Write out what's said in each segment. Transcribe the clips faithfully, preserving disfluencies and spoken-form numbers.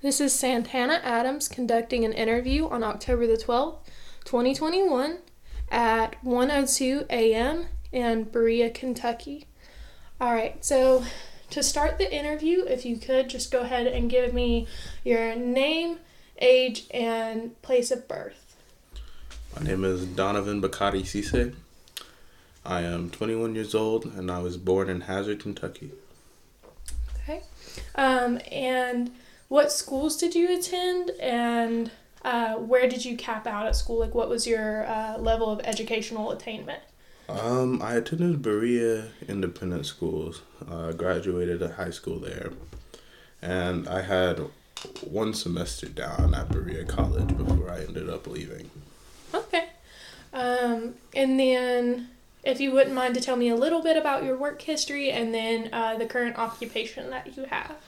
This is Santana Adams conducting an interview on October the twelfth, twenty twenty-one at one oh two a.m. in Berea, Kentucky. All right, so to start the interview, if you could just go ahead and give me your name, age, and place of birth. My name is Donovan Bakati Cisse. I am twenty-one years old and I was born in Hazard, Kentucky. Okay. Um, and what schools did you attend, and uh, where did you cap out at school? Like, what was your uh, level of educational attainment? Um, I attended Berea Independent Schools. I uh, graduated at high school there. And I had one semester down at Berea College before I ended up leaving. Okay. Um, and then, if you wouldn't mind to tell me a little bit about your work history and then uh, the current occupation that you have.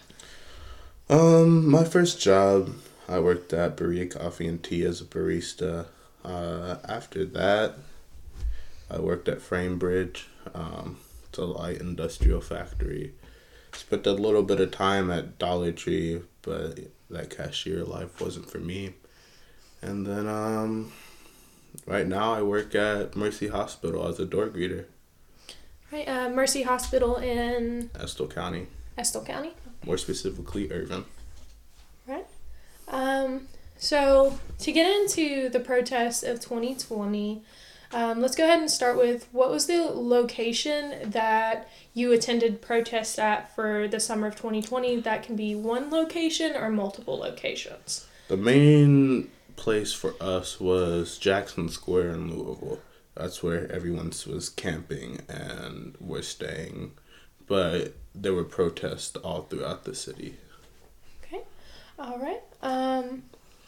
Um, my first job, I worked at Berea Coffee and Tea as a barista. Uh, after that, I worked at Framebridge. Um, it's a light industrial factory. Spent a little bit of time at Dollar Tree, but that cashier life wasn't for me. And then, um, right now I work at Mercy Hospital as a door greeter. Right, uh, Mercy Hospital in Estill County. Estill County. More specifically, Irvin. Right. Um, so to get into the protests of twenty twenty, um, let's go ahead and start with what was the location that you attended protests at for the summer of twenty twenty? That can be one location or multiple locations. The main place for us was Jackson Square in Louisville. That's where everyone was camping and was staying. But there were protests all throughout the city. Okay. All right. Um,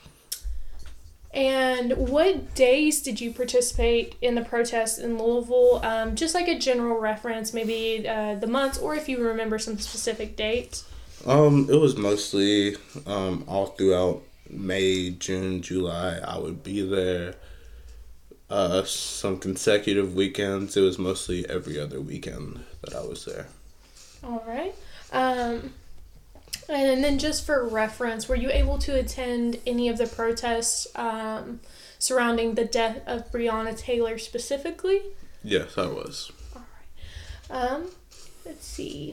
and what days did you participate in the protests in Louisville? Um, just like a general reference, maybe uh, the months, or if you remember some specific dates. Um, it was mostly um, all throughout May, June, July. I would be there. Uh, some consecutive weekends. It was mostly every other weekend that I was there. All right. Um, and then just for reference, were you able to attend any of the protests um, surrounding the death of Breonna Taylor specifically? Yes, I was. All right. Um, let's see.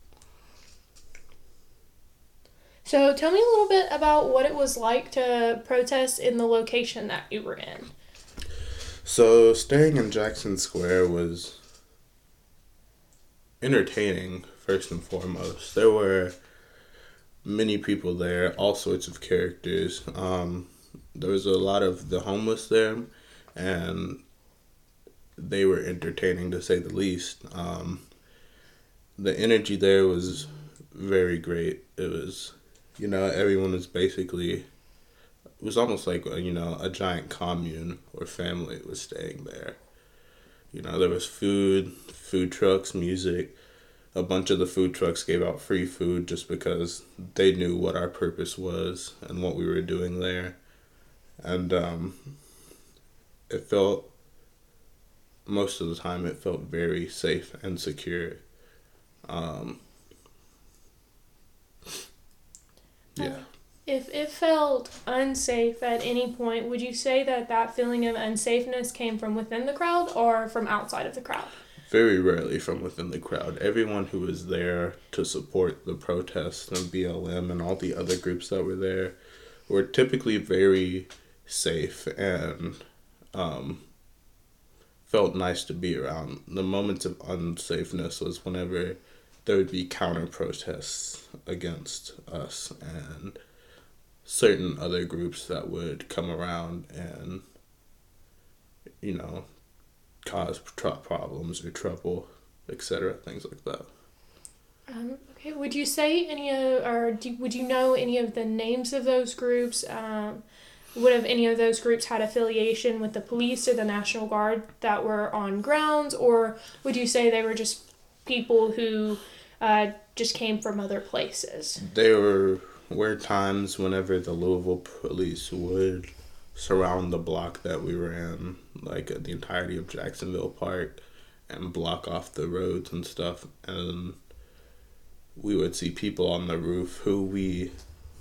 So tell me a little bit about what it was like to protest in the location that you were in. So staying in Jackson Square was entertaining, first and foremost. There were many people there, all sorts of characters. Um, there was a lot of the homeless there, and they were entertaining to say the least. Um, the energy there was very great. It was, you know, everyone was basically, it was almost like, a, you know, a giant commune or family was staying there. You know, there was food, food trucks, music. A bunch of the food trucks gave out free food just because they knew what our purpose was and what we were doing there. And um, it felt, most of the time, it felt very safe and secure. Um, yeah. If it felt unsafe at any point, would you say that that feeling of unsafeness came from within the crowd or from outside of the crowd? Very rarely from within the crowd. Everyone who was there to support the protests and B L M and all the other groups that were there were typically very safe and um, felt nice to be around. The moments of unsafeness was whenever there would be counter protests against us and certain other groups that would come around and, you know, cause tr- problems or trouble, et cetera, things like that. Um, okay, would you say any of, or do, would you know any of the names of those groups? Um, would have any of those groups had affiliation with the police or the National Guard that were on grounds, or would you say they were just people who uh, just came from other places? There were, were times whenever the Louisville police would surround the block that we were in, like uh, the entirety of Jacksonville Park, and block off the roads and stuff. And we would see people on the roof who we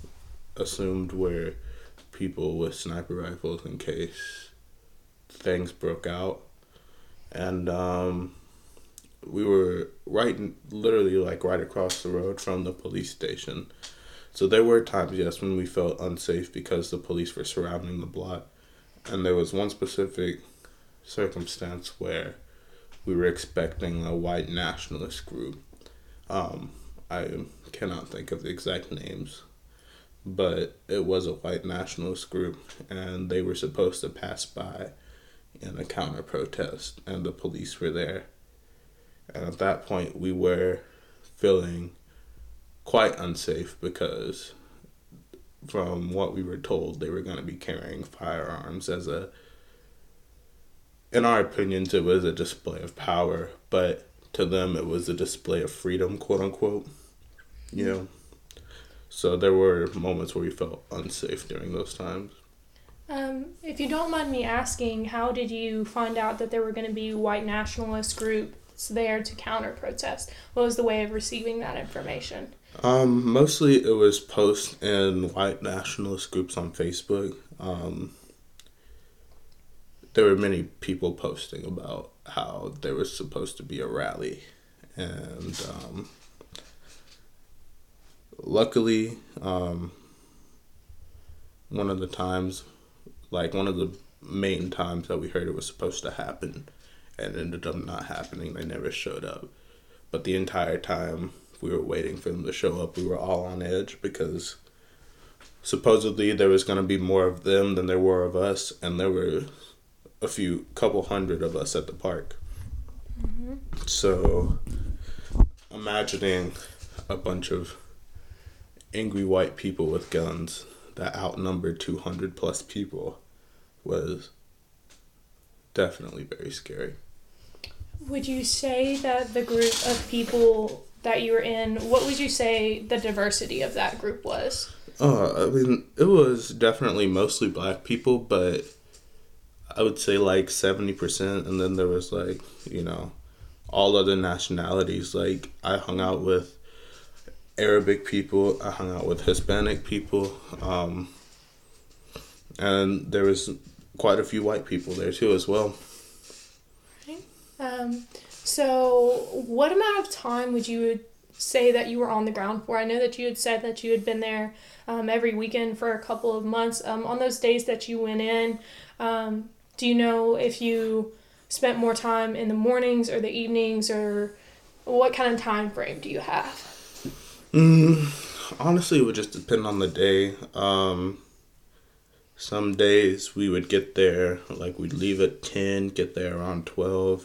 assumed were people with sniper rifles in case things broke out. And um, we were right, literally like right across the road from the police station. So there were times, yes, when we felt unsafe because the police were surrounding the block. And there was one specific circumstance where we were expecting a white nationalist group. Um, I cannot think of the exact names, but it was a white nationalist group, and they were supposed to pass by in a counter protest, and the police were there. And at that point, we were feeling quite unsafe because, from what we were told, they were going to be carrying firearms as a, in our opinions, it was a display of power, but to them, it was a display of freedom, quote unquote. You know? So there were moments where we felt unsafe during those times. Um, if you don't mind me asking, how did you find out that there were going to be white nationalist groups there to counter protest? What was the way of receiving that information? Um, mostly it was posts in white nationalist groups on Facebook. Um, there were many people posting about how there was supposed to be a rally, and um, luckily, um, one of the times, like one of the main times that we heard it was supposed to happen, and ended up not happening. They never showed up. But the entire time we were waiting for them to show up, we were all on edge because supposedly there was going to be more of them than there were of us, and there were a few, couple hundred of us at the park. Mm-hmm. So imagining a bunch of angry white people with guns that outnumbered two hundred plus people was definitely very scary. Would you say that the group of people that you were in, what would you say the diversity of that group was? Uh, I mean, it was definitely mostly black people, but I would say like seventy percent, and then there was like, you know, all other nationalities. Like, I hung out with Arabic people, I hung out with Hispanic people, um, and there was quite a few white people there too as well. Okay. Um, so what amount of time would you say that you were on the ground for? I know that you had said that you had been there um, every weekend for a couple of months. Um, on those days that you went in, um, do you know if you spent more time in the mornings or the evenings, or what kind of time frame do you have? Mm, honestly, it would just depend on the day. Um, some days we would get there, like we'd leave at ten, get there around twelve,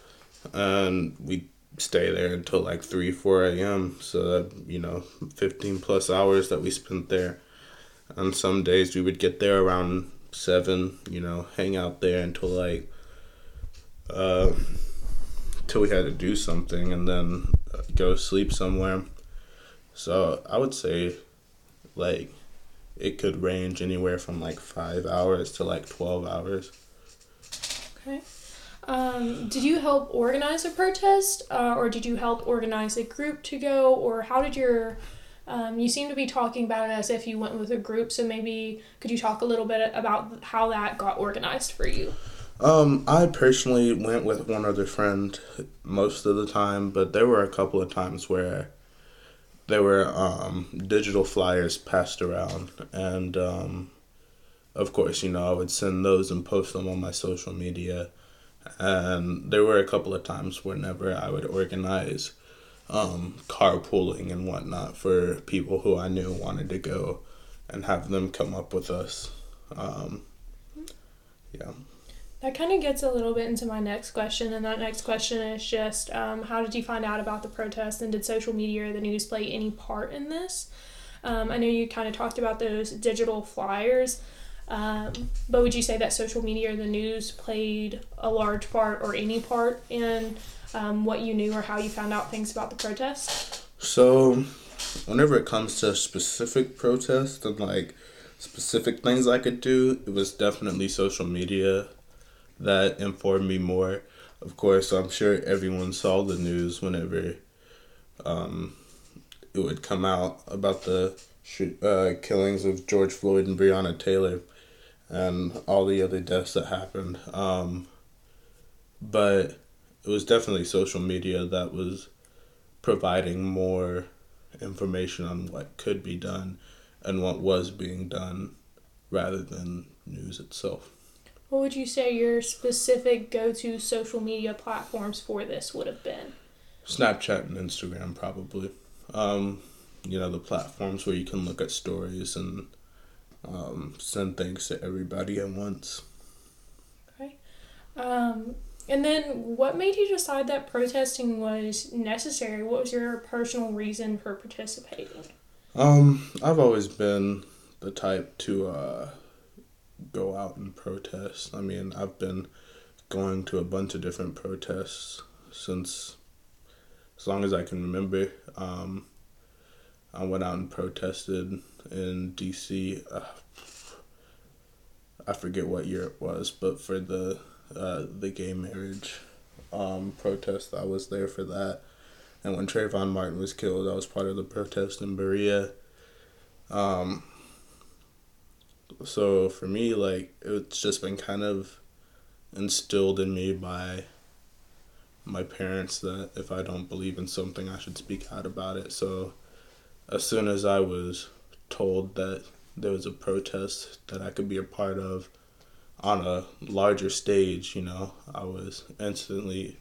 and we'd stay there until like three, four a.m. So that, you know, fifteen plus hours that we spent there. And some days we would get there around seven, you know, hang out there until like, uh, till we had to do something, and then go sleep somewhere. So I would say, like, it could range anywhere from like five hours to like twelve hours. Okay. Um, did you help organize a protest, uh, or did you help organize a group to go, or how did your, um, you seem to be talking about it as if you went with a group, so maybe could you talk a little bit about how that got organized for you? Um, I personally went with one other friend most of the time, but there were a couple of times where there were um, digital flyers passed around, and um, of course, you know, I would send those and post them on my social media. And there were a couple of times whenever I would organize um, carpooling and whatnot for people who I knew wanted to go, and have them come up with us. Um, yeah. That kind of gets a little bit into my next question, and that next question is just, um, how did you find out about the protest, and did social media or the news play any part in this? Um, I know you kind of talked about those digital flyers, um, but would you say that social media or the news played a large part or any part in um, what you knew or how you found out things about the protest? So, whenever it comes to specific protests and like specific things I could do, it was definitely social media that informed me more. Of course, I'm sure everyone saw the news whenever um, it would come out about the shoot, uh, killings of George Floyd and Breonna Taylor and all the other deaths that happened. Um, but it was definitely social media that was providing more information on what could be done and what was being done rather than news itself. What would you say your specific go-to social media platforms for this would have been? Snapchat and Instagram, probably. Um, you know, the platforms where you can look at stories and um, send things to everybody at once. Okay. Um, and then what made you decide that protesting was necessary? What was your personal reason for participating? Um, I've always been the type to uh, go out and protest. I mean, I've been going to a bunch of different protests since as long as I can remember. Um, I went out and protested in D C. Uh, I forget what year it was, but for the uh, the gay marriage um, protest, I was there for that. And when Trayvon Martin was killed, I was part of the protest in Berea. Um, so for me, like, it's just been kind of instilled in me by my parents that if I don't believe in something, I should speak out about it. So as soon as I was told that there was a protest that I could be a part of on a larger stage, you know, I was instantly,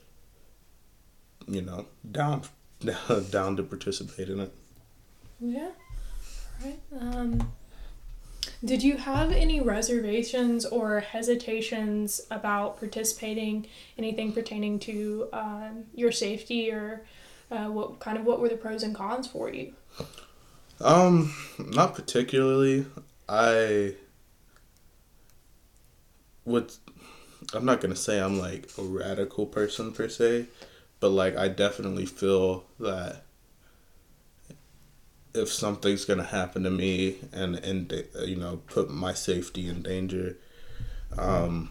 you know, down down to participate in it. Yeah. Right. Um, did you have any reservations or hesitations about participating? Anything pertaining to um, your safety, or uh, what kind of what were the pros and cons for you? Um, not particularly. I would. I'm not gonna say I'm like a radical person per se, but like I definitely feel that if something's gonna happen to me and and you know put my safety in danger, um,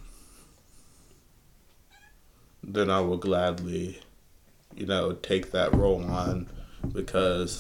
then I will gladly, you know, take that role on because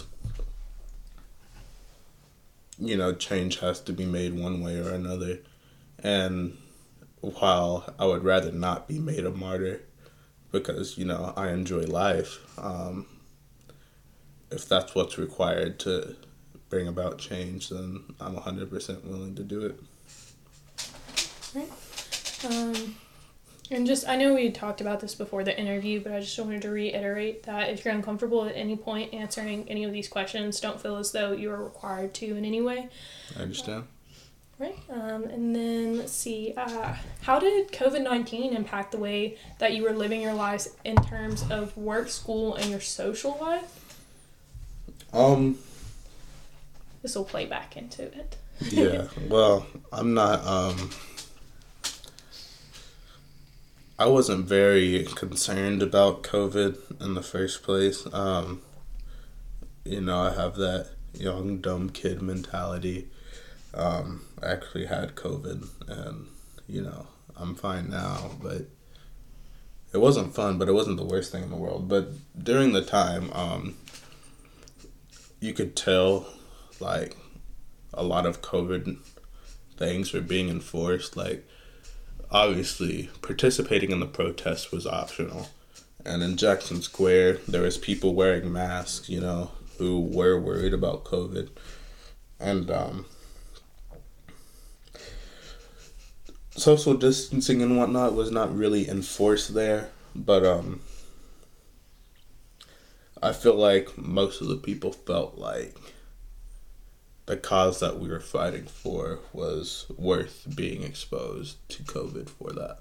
you know change has to be made one way or another, and while I would rather not be made a martyr because you know I enjoy life. Um, if that's what's required to bring about change, then I'm one hundred percent willing to do it. Right. Um, and just, I know we talked about this before the interview, but I just wanted to reiterate that if you're uncomfortable at any point answering any of these questions, don't feel as though you are required to in any way. I understand. Uh, right. Um, and then, let's see, uh, how did covid nineteen impact the way that you were living your lives in terms of work, school, and your social life? Um, this will play back into it. Yeah, well, I'm not, um, I wasn't very concerned about COVID in the first place. Um, you know, I have that young, dumb kid mentality. Um, I actually had COVID and, you know, I'm fine now, but it wasn't fun, but it wasn't the worst thing in the world. But during the time, um, you could tell, like, a lot of COVID things were being enforced. Like, obviously, participating in the protest was optional. And in Jackson Square, there was people wearing masks, you know, who were worried about COVID. And, um, social distancing and whatnot was not really enforced there. But, um, I feel like most of the people felt like the cause that we were fighting for was worth being exposed to COVID for that.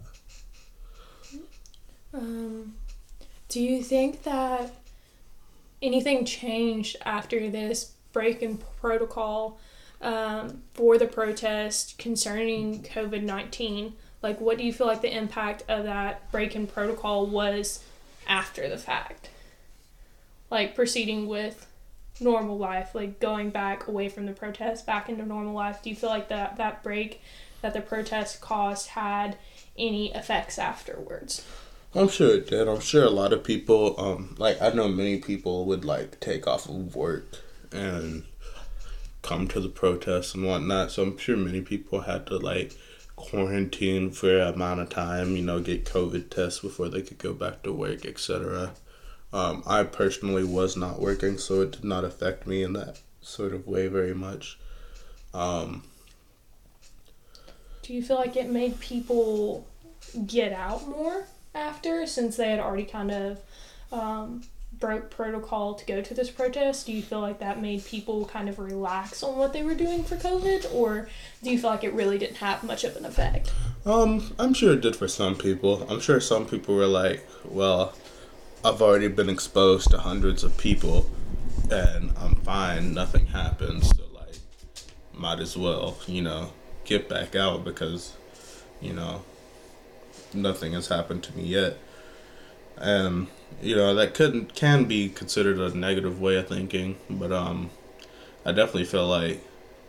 Um, do you think that anything changed after this break in protocol um, for the protest concerning covid nineteen? Like, what do you feel like the impact of that break in protocol was after the fact? Like, proceeding with normal life, like going back away from the protest, back into normal life. Do you feel like that, that break that the protest caused had any effects afterwards? I'm sure it did. I'm sure a lot of people, um, like, I know many people would, like, take off of work and, come to the protests and whatnot. So I'm sure many people had to like quarantine for an amount of time, you know, get COVID tests before they could go back to work, et cetera. Um, I personally was not working, so it did not affect me in that sort of way very much. Um, Do you feel like it made people get out more after, since they had already kind of um, broke protocol to go to this protest? Do you feel like that made people kind of relax on what they were doing for COVID, or do you feel like it really didn't have much of an effect? um, I'm sure it did for some people. I'm sure some people were like, well, I've already been exposed to hundreds of people and I'm fine, nothing happens, so like, might as well, you know, get back out because, you know, nothing has happened to me yet. And, you know, that could can be considered a negative way of thinking, but um, I definitely feel like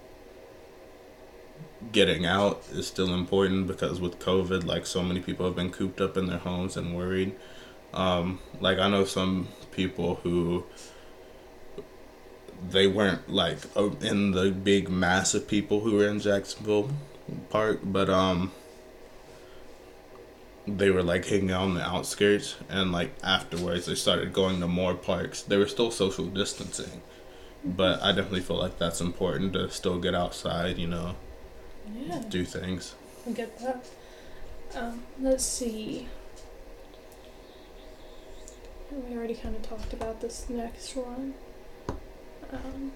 getting out is still important because with COVID, like, so many people have been cooped up in their homes and worried. Um, like, I know some people who they weren't like in the big mass of people who were in Jacksonville Park, but um, they were like hanging out on the outskirts, and like afterwards they started going to more parks. They were still social distancing, but I definitely feel like that's important to still get outside, you know, Yeah, do things. I get that. Um, let's see. We already kind of talked about this next one. Um,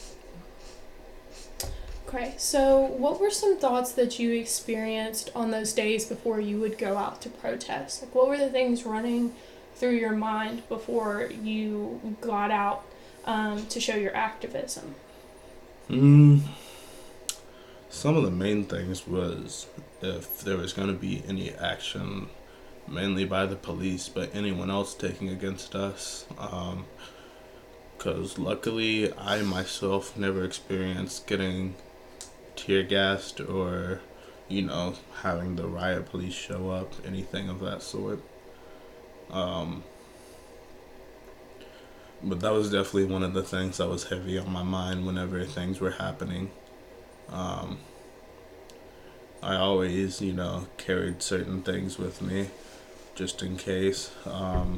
okay, so what were some thoughts that you experienced on those days before you would go out to protest? Like, what were the things running through your mind before you got out um, to show your activism? Mm, some of the main things was if there was going to be any action, mainly by the police, but anyone else taking against us. Um, because luckily I myself never experienced getting tear gassed or, you know, having the riot police show up, anything of that sort. Um, but that was definitely one of the things that was heavy on my mind whenever things were happening. Um, I always, you know, carried certain things with me just in case. Um,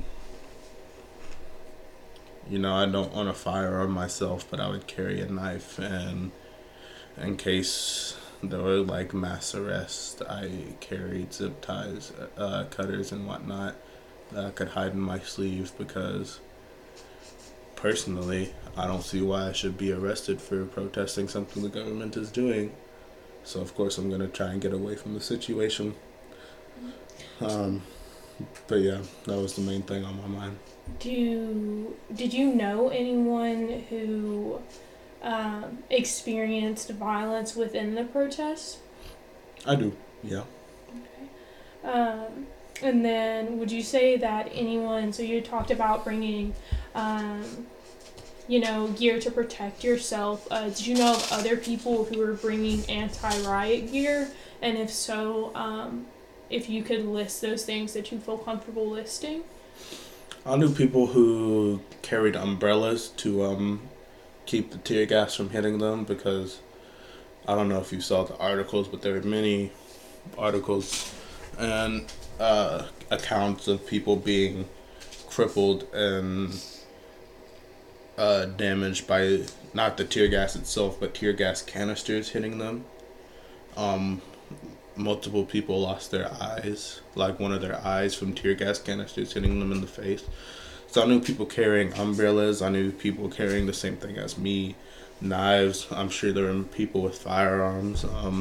You know, I don't own a firearm myself, but I would carry a knife, and in case there were like mass arrests, I carried zip ties, uh, cutters, and whatnot that I could hide in my sleeve because personally, I don't see why I should be arrested for protesting something the government is doing. So, of course, I'm going to try and get away from the situation. Um, but yeah, that was the main thing on my mind. Do did you know anyone who um, experienced violence within the protest? I do, yeah. Okay. Um, and then would you say that anyone? So you talked about bringing, um, you know, gear to protect yourself. Uh, did you know of other people who were bringing anti-riot gear? And if so, um, if you could list those things that you feel comfortable listing? I knew people who carried umbrellas to um, keep the tear gas from hitting them because I don't know if you saw the articles, but there were many articles and uh, accounts of people being crippled and uh, damaged by not the tear gas itself, but tear gas canisters hitting them. Um, multiple people lost their eyes, like one of their eyes from tear gas canisters hitting them in the face. So I knew people carrying umbrellas. I knew people carrying the same thing as me, knives. I'm sure there were people with firearms, um,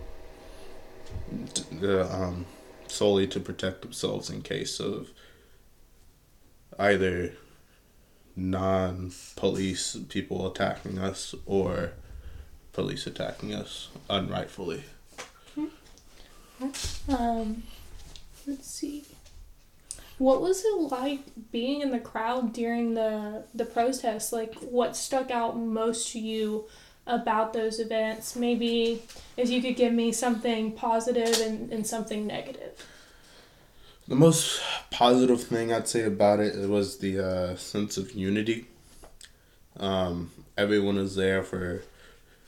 t- uh, um, solely to protect themselves in case of either non-police people attacking us or police attacking us unrightfully. Um, let's see. What was it like being in the crowd during the the protest? Like, what stuck out most to you about those events? Maybe if you could give me something positive and, and something negative. The most positive thing I'd say about it was the uh, sense of unity. Um, everyone was there for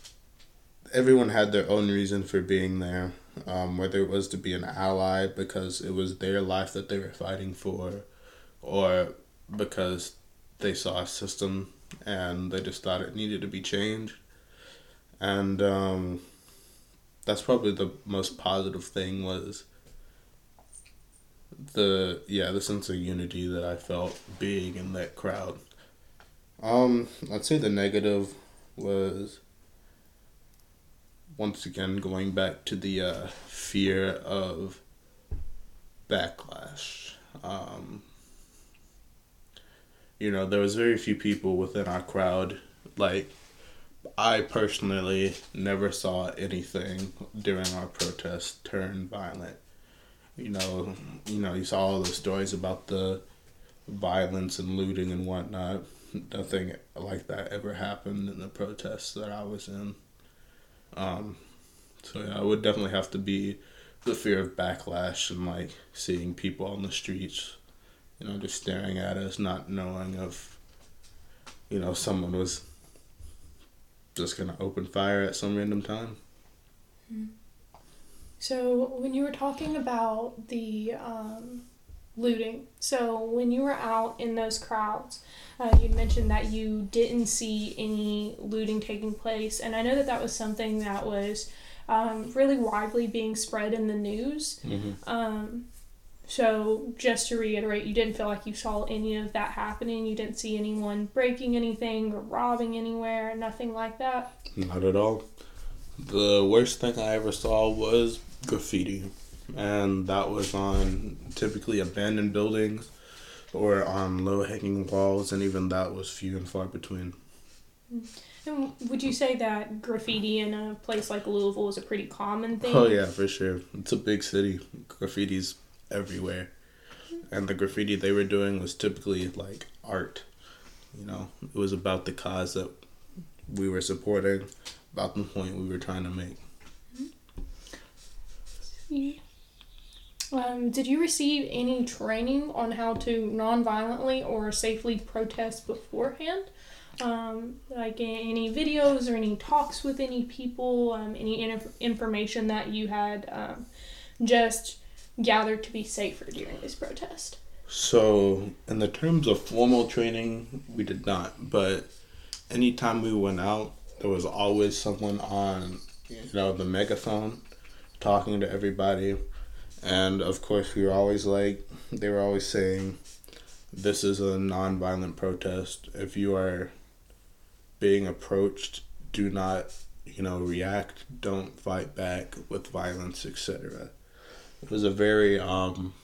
everyone had their own reason for being there, um, whether it was to be an ally because it was their life that they were fighting for, or because they saw a system and they just thought it needed to be changed. And um, that's probably the most positive thing was the yeah the sense of unity that I felt being in that crowd. Um, I'd say the negative was once again going back to the uh, fear of backlash. Um, you know, there was very few people within our crowd. Like, I personally never saw anything during our protest turn violent. You know, you know, you saw all those stories about the violence and looting and whatnot. Nothing like that ever happened in the protests that I was in. Um, so yeah, it would definitely have to be the fear of backlash and like seeing people on the streets, you know, just staring at us, not knowing if, you know, someone was just gonna open fire at some random time. So when you were talking about the um, looting, so when you were out in those crowds, uh, you mentioned that you didn't see any looting taking place, and I know that that was something that was um, really widely being spread in the news. Mm-hmm. Um, so just to reiterate, you didn't feel like you saw any of that happening. You didn't see anyone breaking anything or robbing anywhere, nothing like that? Not at all. The worst thing I ever saw was graffiti, and that was on typically abandoned buildings or on low-hanging walls, and even that was few and far between. And would you say that graffiti in a place like Louisville is a pretty common thing? Oh yeah, for sure. It's a big city. Graffiti's everywhere. And the graffiti they were doing was typically like art. You know, it was about the cause that we were supporting, about the point we were trying to make. Um, did you receive any training on how to non-violently or safely protest beforehand? Um, like any videos or any talks with any people, um, any in- information that you had um, just gathered to be safer during this protest? So, in the terms of formal training, we did not. But anytime we went out, there was always someone on, you know, the megaphone talking to everybody. And of course, we were always like, they were always saying, this is a non-violent protest. If you are being approached, do not, you know, react. Don't fight back with violence, et cetera. It was a very, um,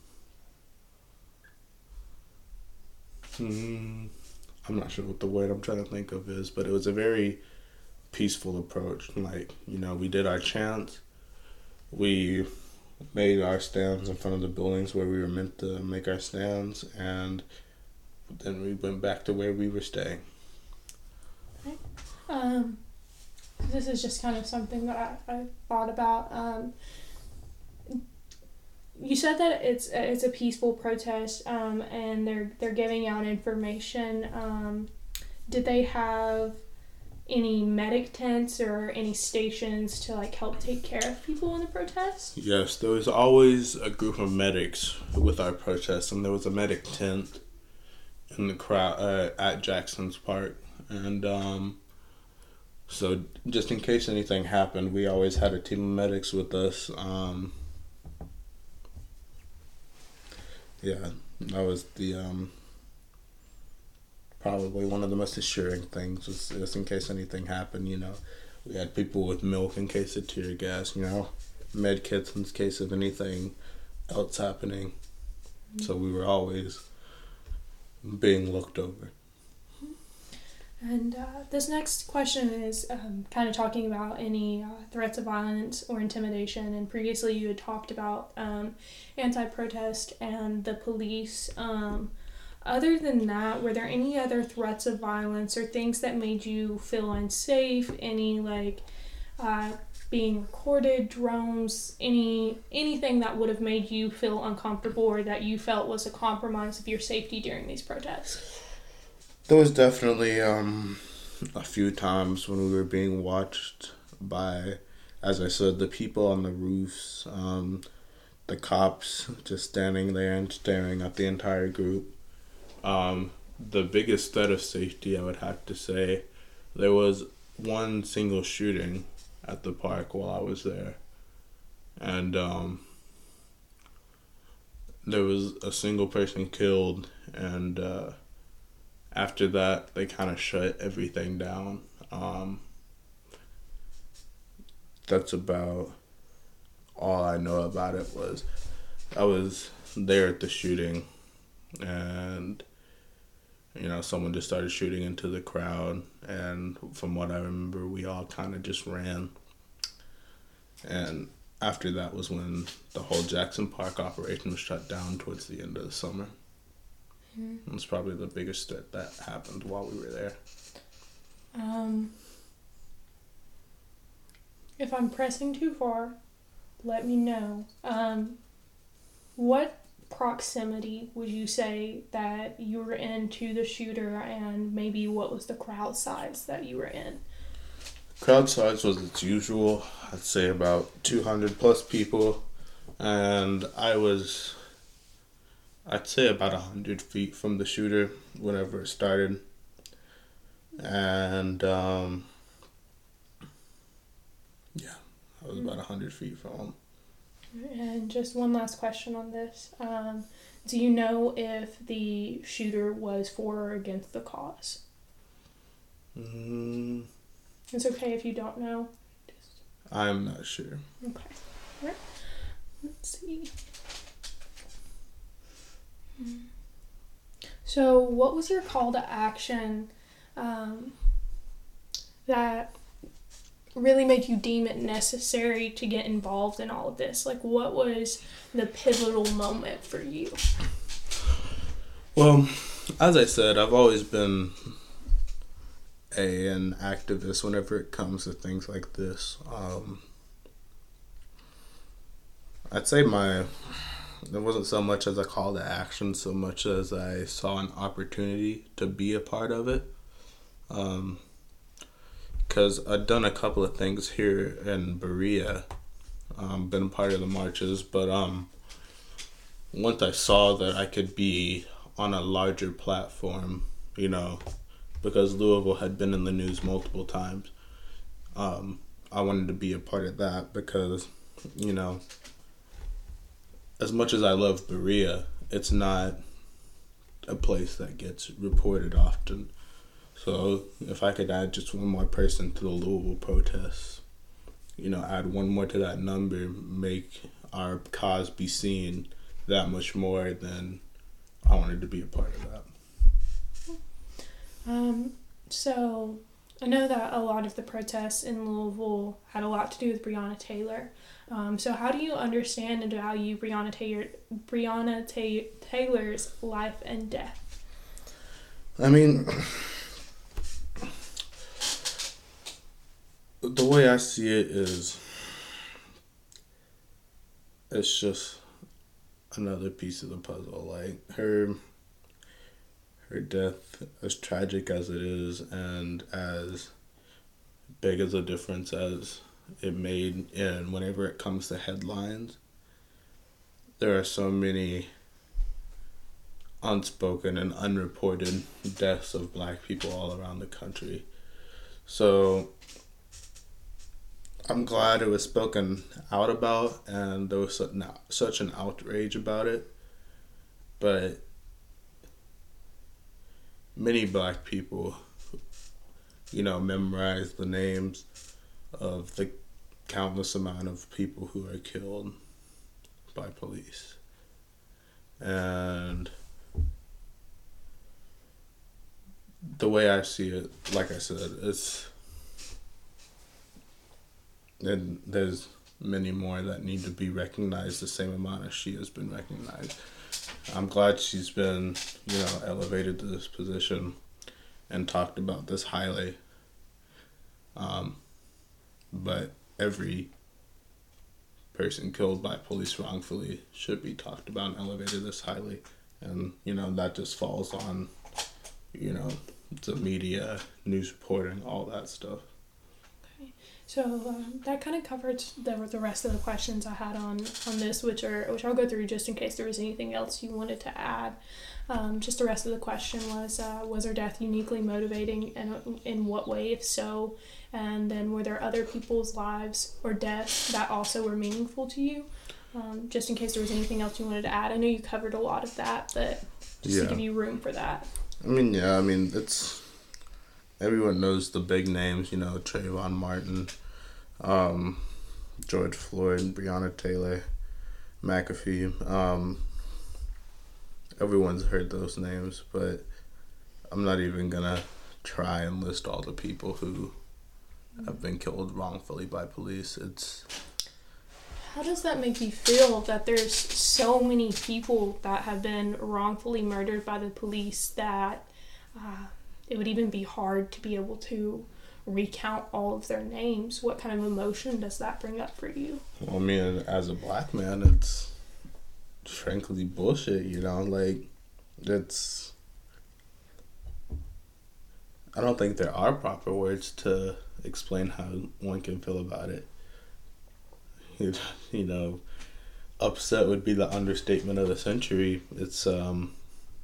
hmm, I'm not sure what the word I'm trying to think of is, but it was a very peaceful approach. Like, you know, we did our chants. We made our stands in front of the buildings where we were meant to make our stands, and then we went back to where we were staying. Okay. Um, this is just kind of something that I, I thought about. Um, you said that it's it's a peaceful protest, um, and they're they're giving out information. Um, did they have any medic tents or any stations to like help take care of people in the protest? Yes, there was always a group of medics with our protest, and there was a medic tent in the crowd uh, at Jackson's Park, and um, so just in case anything happened, we always had a team of medics with us. Um, yeah, that was the um, probably one of the most assuring things, was just in case anything happened. You know, we had people with milk in case of tear gas. You know, med kits in case of anything else happening. Mm-hmm. So we were always being looked over. And uh, this next question is um, kind of talking about any uh, threats of violence or intimidation. And previously you had talked about um, anti-protest and the police. Um, other than that, were there any other threats of violence or things that made you feel unsafe? Any like uh, being recorded, drones, any anything that would have made you feel uncomfortable or that you felt was a compromise of your safety during these protests? There was definitely um, a few times when we were being watched by, as I said, the people on the roofs, um, the cops just standing there and staring at the entire group. Um, the biggest threat of safety, I would have to say, there was one single shooting at the park while I was there. And um, there was a single person killed, and uh, after that, they kind of shut everything down. Um, that's about all I know about it. Was I was there at the shooting, and you know, someone just started shooting into the crowd, and from what I remember, we all kind of just ran. And after that was when the whole Jackson Park operation was shut down towards the end of the summer. Mm-hmm. It was probably the biggest threat that happened while we were there. Um, if I'm pressing too far, let me know. Um, what proximity would you say that you were in to the shooter, and maybe what was the crowd size that you were in? Crowd size was its usual. I'd say about two hundred plus people, and I was, I'd say about one hundred feet from the shooter whenever it started. And um, yeah, I was about one hundred feet from him. And just one last question on this. Um, do you know if the shooter was for or against the cause? Mm. It's okay if you don't know. Just... I'm not sure. Okay. All right. Let's see. So what was your call to action um, that really made you deem it necessary to get involved in all of this? Like, what was the pivotal moment for you? Well, as I said, I've always been a an activist whenever it comes to things like this. Um, I'd say my there wasn't so much as a call to action, so much as I saw an opportunity to be a part of it. Um, because I'd done a couple of things here in Berea, um, been a part of the marches, but um, once I saw that I could be on a larger platform, you know, because Louisville had been in the news multiple times, um, I wanted to be a part of that because, you know, as much as I love Berea, it's not a place that gets reported often. So if I could add just one more person to the Louisville protests, you know, add one more to that number, make our cause be seen that much more, then I wanted to be a part of that. Um, so I know that a lot of the protests in Louisville had a lot to do with Breonna Taylor. Um, so how do you understand and value Breonna Taylor, Breonna Ta- Taylor's life and death? I mean, the way I see it is, it's just another piece of the puzzle. Like, her her death, as tragic as it is and as big as a difference as it made in whenever it comes to headlines, there are so many unspoken and unreported deaths of black people all around the country. So I'm glad it was spoken out about and there was such an outrage about it. But many black people, you know, memorize the names of the countless amount of people who are killed by police. And the way I see it, like I said, it's, and there's many more that need to be recognized the same amount as she has been recognized. I'm glad she's been, you know, elevated to this position and talked about this highly. Um, but every person killed by police wrongfully should be talked about and elevated this highly. And, you know, that just falls on, you know, the media, news reporting, all that stuff. Okay. So um, that kind of covered the, the rest of the questions I had on, on this, which are which I'll go through just in case there was anything else you wanted to add. Um, just the rest of the question was, uh, was her death uniquely motivating, and in what way, if so? And then were there other people's lives or deaths that also were meaningful to you? Um, just in case there was anything else you wanted to add. I know you covered a lot of that, but just Yeah. to give you room for that. I mean, yeah, I mean, it's, everyone knows the big names, you know, Trayvon Martin, um, George Floyd, Breonna Taylor, McAfee. Um, everyone's heard those names, but I'm not even gonna try and list all the people who have been killed wrongfully by police. It's How does that make you feel that there's so many people that have been wrongfully murdered by the police that uh, it would even be hard to be able to recount all of their names? What kind of emotion does that bring up for you? Well, I mean, as a black man, it's frankly bullshit, you know? Like, it's... I don't think there are proper words to explain how one can feel about it. You, you know, upset would be the understatement of the century. It's, um...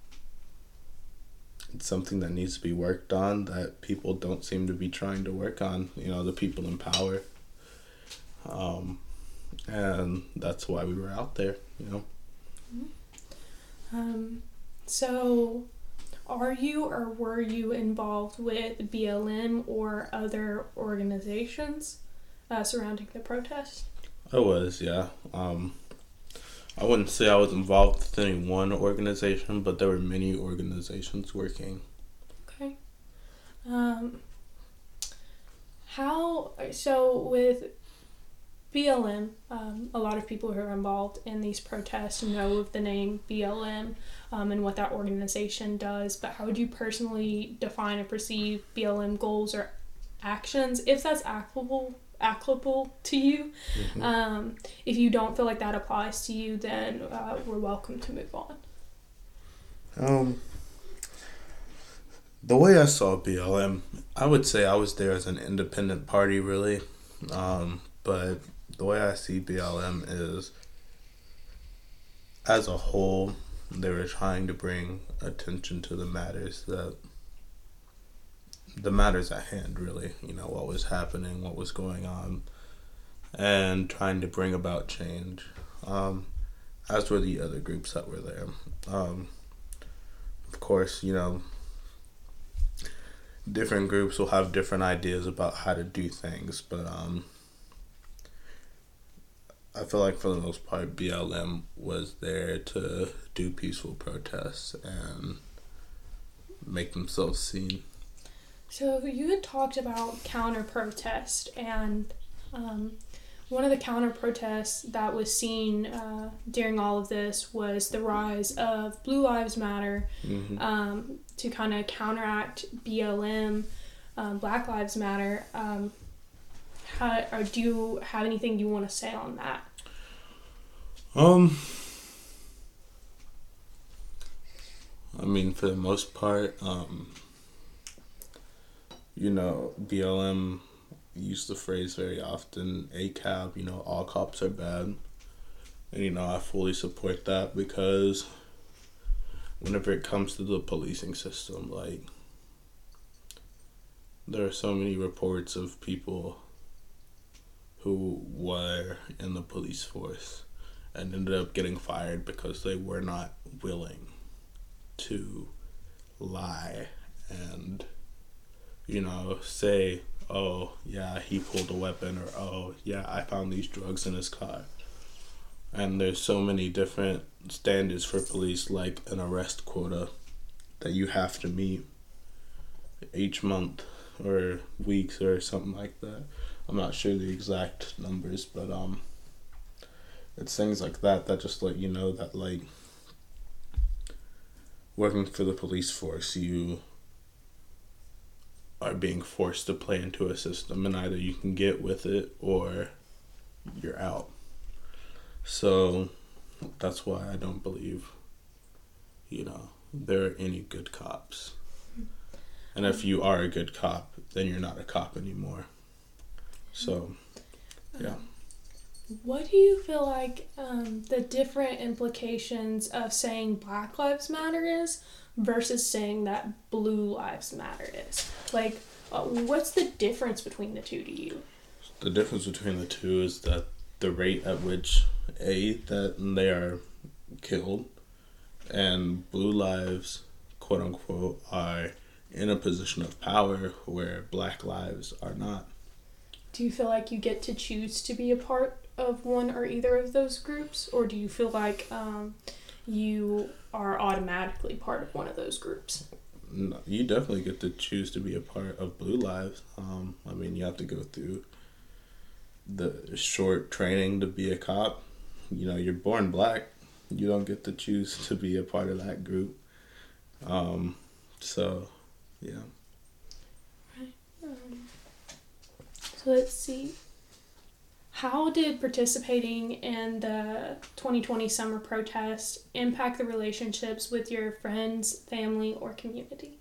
It's something that needs to be worked on that people don't seem to be trying to work on, you know, the people in power. Um, and that's why we were out there, you know. Um, so, are you or were you involved with B L M or other organizations uh, surrounding the protest? I was, yeah. Um, I wouldn't say I was involved with any one organization, but there were many organizations working. Okay. Um, how, so with B L M, um, a lot of people who are involved in these protests know of the name B L M um, and what that organization does, but how would you personally define or perceive B L M goals or actions, if that's applicable applicable to you? Mm-hmm. Um, if you don't feel like that applies to you, then uh, we're welcome to move on. Um, the way I saw B L M, I would say I was there as an independent party, really. Um, but the way I see B L M is, as a whole, they were trying to bring attention to the matters that, the matters at hand, really. You know, what was happening, what was going on, and trying to bring about change. Um, as were the other groups that were there. Um, of course, you know, different groups will have different ideas about how to do things, but um, I feel like for the most part, B L M was there to do peaceful protests and make themselves seen. So you had talked about counter protest, and um, one of the counter protests that was seen uh, during all of this was the rise of Blue Lives Matter. Mm-hmm. um, to kind of counteract B L M, um, Black Lives Matter. Um, how, or do you have anything you want to say on that? Um, I mean, for the most part, um, you know, B L M used the phrase very often, A C A B, you know, all cops are bad. And, you know, I fully support that because whenever it comes to the policing system, like, there are so many reports of people who were in the police force and ended up getting fired because they were not willing to lie and, you know, say, oh, yeah, he pulled a weapon, or, oh, yeah, I found these drugs in his car. And there's so many different standards for police, like an arrest quota that you have to meet each month or weeks or something like that. I'm not sure the exact numbers, but um, it's things like that that just let you know that, like, working for the police force, you are being forced to play into a system, and either you can get with it or you're out. So that's why I don't believe, you know, there are any good cops. And if you are a good cop, then you're not a cop anymore. So, yeah. What do you feel like um, the different implications of saying Black Lives Matter is versus saying that Blue Lives Matter is? Like, uh, what's the difference between the two to you? The difference between the two is that the rate at which, A, that they are killed, and Blue lives, quote unquote, are in a position of power where Black lives are not. Do you feel like you get to choose to be a part of one or either of those groups, or do you feel like um, you are automatically part of one of those groups? No, you definitely get to choose to be a part of Blue lives. Um, I mean, you have to go through the short training to be a cop. You know, you're born black. You don't get to choose to be a part of that group. Um, so, yeah. Right. Um, so let's see. How did participating in the twenty twenty summer protest impact the relationships with your friends, family, or community?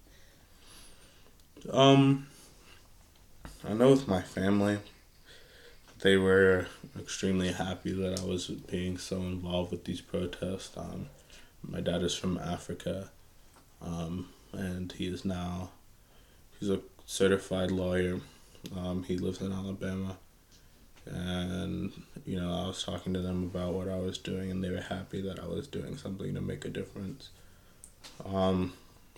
Um, I know with my family, they were extremely happy that I was being so involved with these protests. Um, my dad is from Africa, um, and he is now, he's a certified lawyer. Um, he lives in Alabama. And, you know, I was talking to them about what I was doing, and they were happy that I was doing something to make a difference. Um,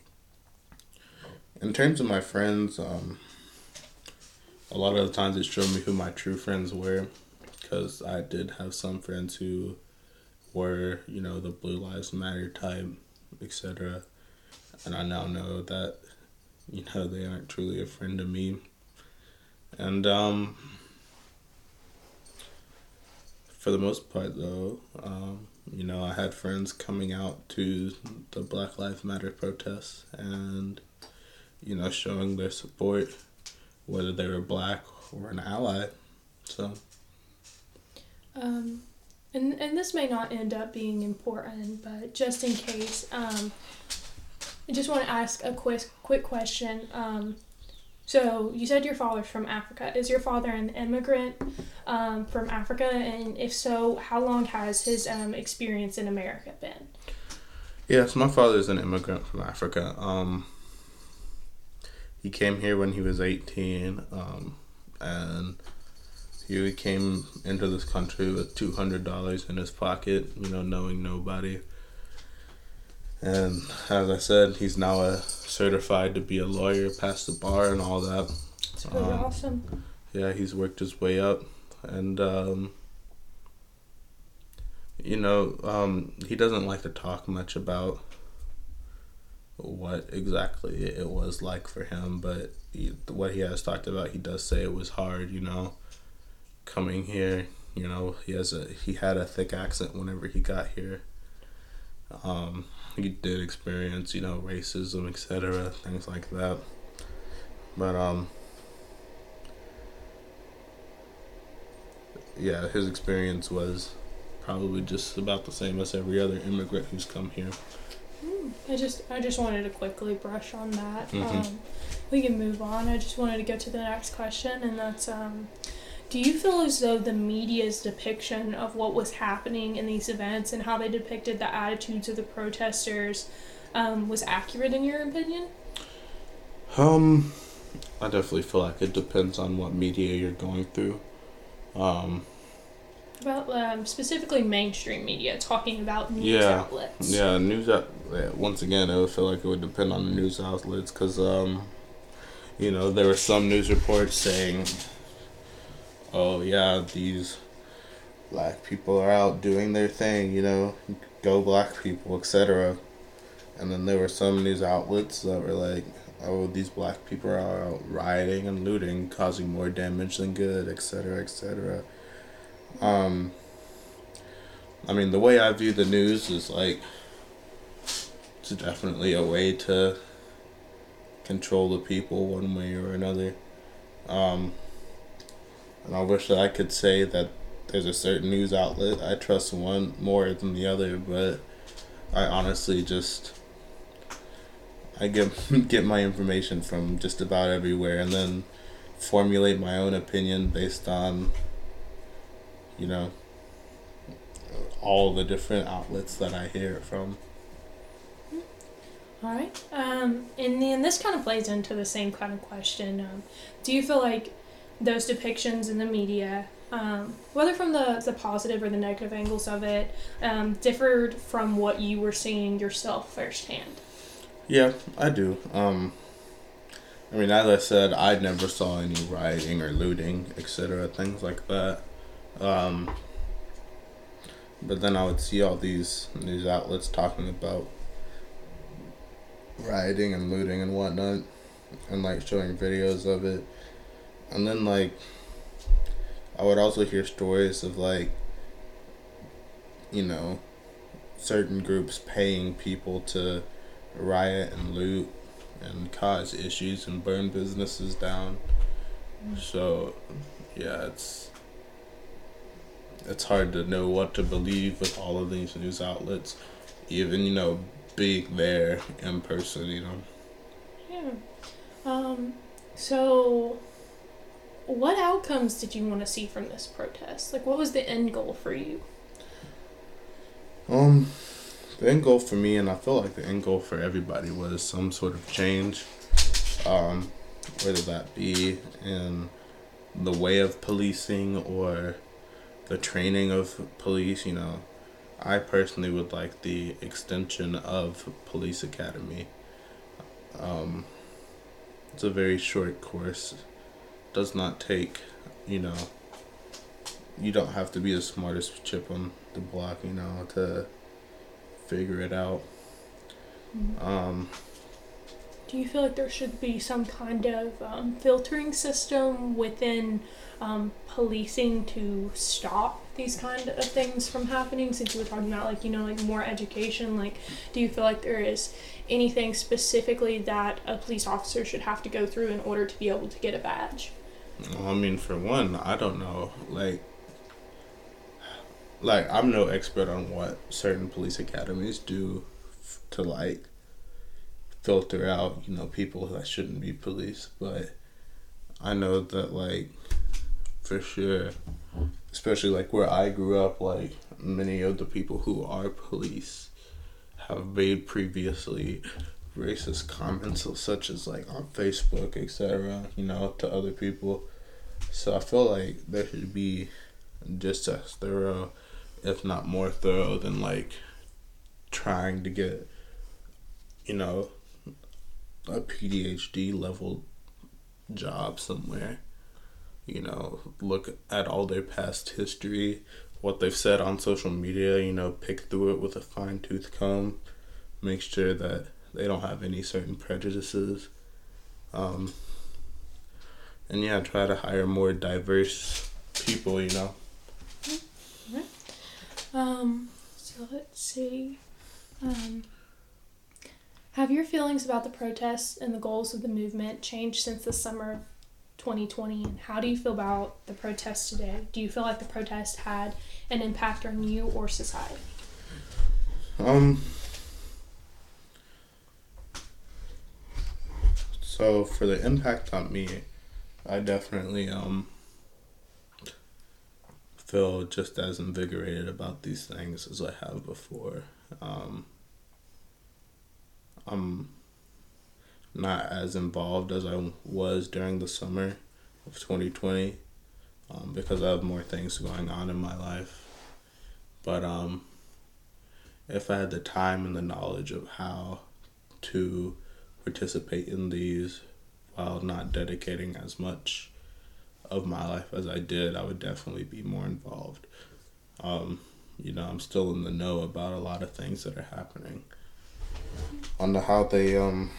in terms of my friends, um, a lot of the times it showed me who my true friends were, because I did have some friends who were, you know, the Blue Lives Matter type, et cetera. And I now know that, you know, they aren't truly a friend to me. And, um... for the most part, though, um, you know, I had friends coming out to the Black Lives Matter protests and, you know, showing their support, whether they were black or an ally. So, Um, and and this may not end up being important, but just in case, um, I just want to ask a quick quick question. Um, so you said your father's from Africa. Is your father an immigrant um, from Africa? And if so, how long has his um, experience in America been? yes, my father is an immigrant from Africa. Um, he came here when he was eighteen, um, and he came into this country with two hundred dollars in his pocket, you know, knowing nobody. And as I said, he's now a certified to be a lawyer, passed the bar and all that. It's really um, awesome. Yeah, he's worked his way up. And, um, you know, um, he doesn't like to talk much about what exactly it was like for him. But he, what he has talked about, he does say it was hard, you know, coming here. You know, he has a he had a thick accent whenever he got here. Um, he did experience, you know, racism, et cetera, things like that. But, um, yeah, his experience was probably just about the same as every other immigrant who's come here. I just I just wanted to quickly brush on that. Mm-hmm. Um, we can move on. I just wanted to go to the next question, and that's um, do you feel as though the media's depiction of what was happening in these events and how they depicted the attitudes of the protesters um, was accurate in your opinion? Um, I definitely feel like it depends on what media you're going through. Um, About um, specifically mainstream media, talking about news yeah, outlets. yeah, news out. Yeah, once again, I would feel like it would depend on the news outlets, because, um, you know, there were some news reports saying, oh yeah, these black people are out doing their thing, you know, go black people, et cetera. And then there were some news outlets that were like, oh, these black people are out rioting and looting, causing more damage than good, et cetera, et cetera. Um, I mean, the way I view the news is like, it's definitely a way to control the people one way or another. Um, and I wish that I could say that there's a certain news outlet I trust one more than the other, but I honestly just, I get get my information from just about everywhere, and then formulate my own opinion based on, you know, all the different outlets that I hear it from. All right. Um, and then this kind of plays into the same kind of question. Um, do you feel like those depictions in the media, um, whether from the, the positive or the negative angles of it, um, differed from what you were seeing yourself firsthand? Yeah, I do. Um, I mean, as I said, I never saw any rioting or looting, et cetera, things like that. Um, but then I would see all these news outlets talking about rioting and looting and whatnot, and like showing videos of it. And then like I would also hear stories of like, you know, certain groups paying people to riot and loot and cause issues and burn businesses down. So yeah, it's it's hard to know what to believe with all of these news outlets, even, you know, being there in person, you know. Yeah. Um, so, what outcomes did you want to see from this protest? Like, what was the end goal for you? Um, the end goal for me, and I feel like the end goal for everybody, was some sort of change. Um, whether that be in the way of policing or the training of police, you know. I personally would like the extension of police academy. Um, it's a very short course. Does not take, you know, you don't have to be the smartest chip on the block, you know, to figure it out. Mm-hmm. Um, Do you feel like there should be some kind of um, filtering system within um, policing to stop these kind of things from happening? Since you were talking about, like, you know, like more education, like, do you feel like there is anything specifically that a police officer should have to go through in order to be able to get a badge? well, I mean, for one, I don't know. Like, like I'm no expert on what certain police academies do f- to like filter out, you know, people that shouldn't be police, but I know that like for sure, especially like where I grew up, like many of the people who are police have made previously racist comments such as like on Facebook, et cetera, you know, to other people. So I feel like there should be just as thorough, if not more thorough, than like trying to get, you know, a P D H D level job somewhere. You know, look at all their past history, what they've said on social media, you know, pick through it with a fine tooth comb, make sure that they don't have any certain prejudices. Um, and yeah, try to hire more diverse people, you know. Right. Um, so let's see. Um, have your feelings about the protests and the goals of the movement changed since the summer of twenty twenty? And how do you feel about the protests today? Do you feel like the protest had an impact on you or society? Um, so for the impact on me, I definitely um feel just as invigorated about these things as I have before. Um, I'm not as involved as I was during the summer of twenty twenty, um, because I have more things going on in my life. But um, if I had the time and the knowledge of how to participate in these while not dedicating as much of my life as I did, I would definitely be more involved. Um, you know, I'm still in the know about a lot of things that are happening. On the how they um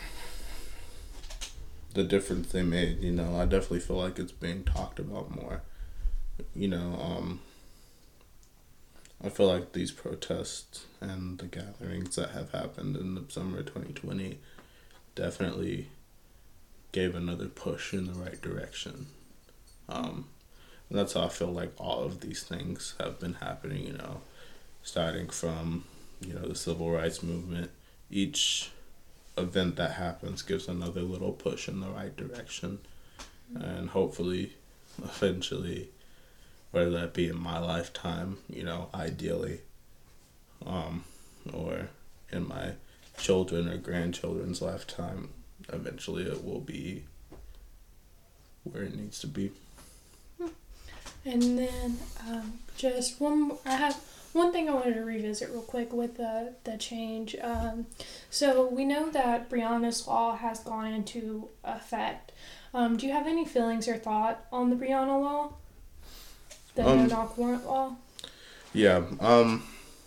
the difference they made, you know, I definitely feel like it's being talked about more. You know, um I feel like these protests and the gatherings that have happened in the summer of twenty twenty definitely gave another push in the right direction. Um, and that's how I feel like all of these things have been happening, you know, starting from, you know, the civil rights movement. Each event that happens gives another little push in the right direction. and hopefully, eventually, whether that be in my lifetime, you know, ideally, um, or in my children or grandchildren's lifetime, eventually it will be where it needs to be. And then um, just one, I have one thing I wanted to revisit real quick with the, the change. Um, so we know that Breonna's law has gone into effect. Um, do you have any feelings or thought on the Breonna law? The Um, no-knock warrant law? Yeah, um,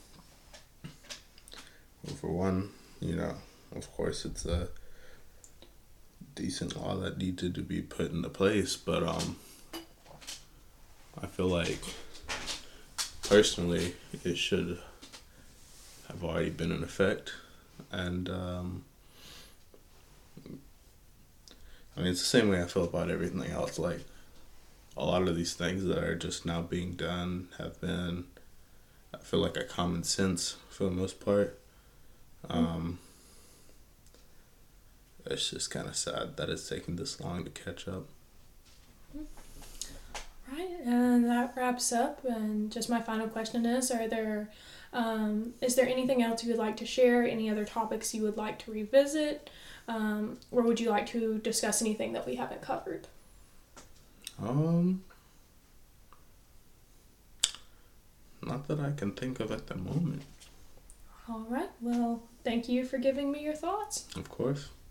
for one, you know, of course it's a decent law that needed to be put into place, but um, I feel like personally it should have already been in effect, and um, I mean it's the same way I feel about everything else. Like a lot of these things that are just now being done have been, I feel like, a common sense for the most part. Um, it's just kind of sad that it's taken this long to catch up. Right, and that wraps up. And just my final question is: Are there, um, is there anything else you would like to share? Any other topics you would like to revisit, um, or would you like to discuss anything that we haven't covered? Um, not that I can think of at the moment. All right. Well, thank you for giving me your thoughts. Of course.